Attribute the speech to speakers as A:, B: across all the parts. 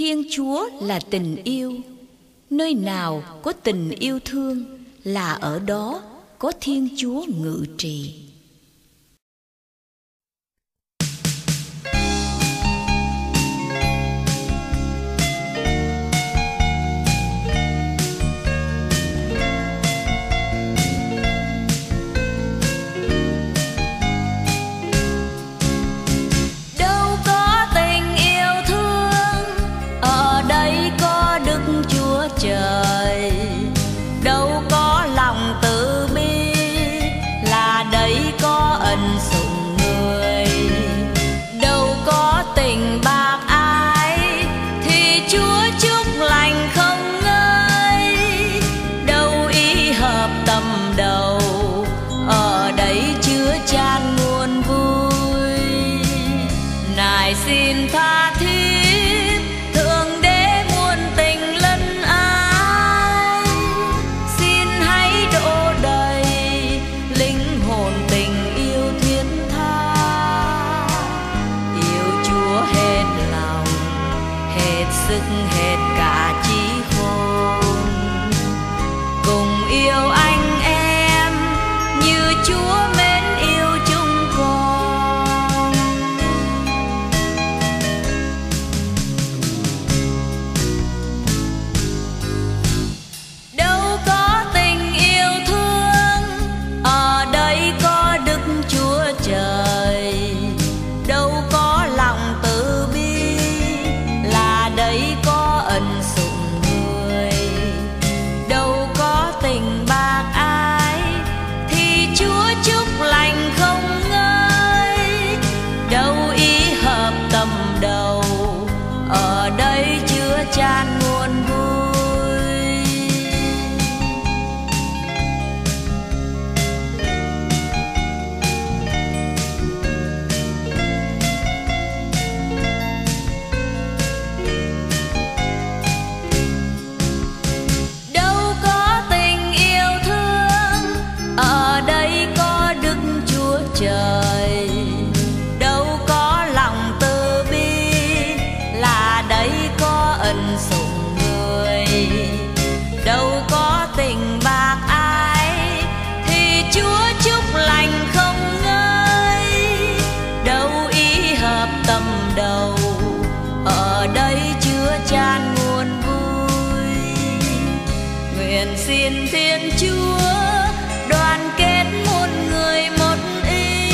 A: Thiên Chúa là tình yêu. Nơi nào có tình yêu thương là ở đó có Thiên Chúa ngự trị.
B: Xin tha thiết Thượng Đế muôn tình lân ái, xin hãy đổ đầy linh hồn tình yêu thiết tha. Yêu Chúa hết lòng, hết sức, hết cả trí khôn, cùng yêu anh em như Chúa mến yêu chúng con. Chan nguồn vui. Đâu có tình yêu thương, ở đây có Đức Chúa Trời. Đâu có lòng từ bi, là đấy có ân sủng người. Đâu có tình bạc ái, thì Chúa chúc lành không ngơi. Đâu ý hợp tâm đầu, ở đây chứa chan nguồn vui. Nguyện xin Thiên Chúa đoàn kết muôn người một ý,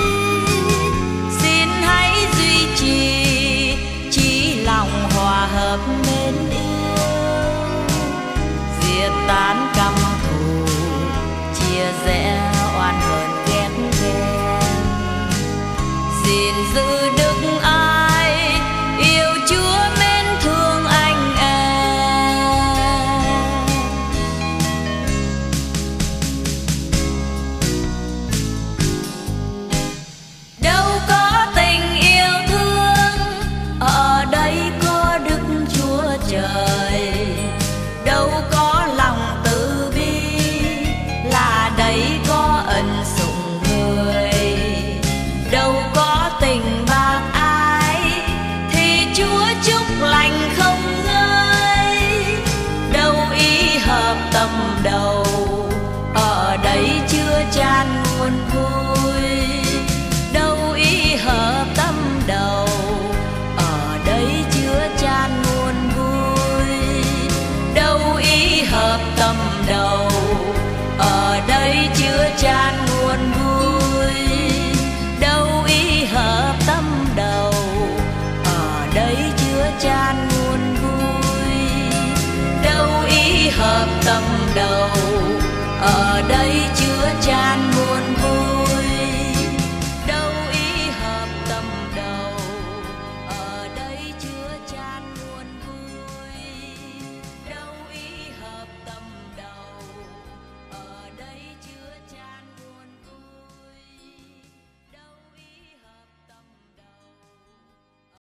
B: xin hãy duy trì chí lòng hòa hợp mến yêu, diệt tán căm thù, chia rẽ oan hờn ghét ghen. Xin giữ đức ai, yêu Chúa mến thương anh em. Đâu có tình yêu thương, ở đây có Đức Chúa Trời. Đâu có lòng từ bi, là đấy có ân sủng người. Đâu có tình bạc ái, thì Chúa chúc lành không ngơi. Đâu ý hợp tâm đầu, ở đây chứa chan nguồn vui. Đâu ý hợp tâm đầu, ở đây chứa chan nguồn vui. Đâu ý hợp tâm đầu, ở đây chứa chan nguồn vui. Đâu ý hợp tâm đầu, ở đây chứa chan nguồn vui. Đâu ý hợp tâm đầu, ở đây chứa chan nguồn vui.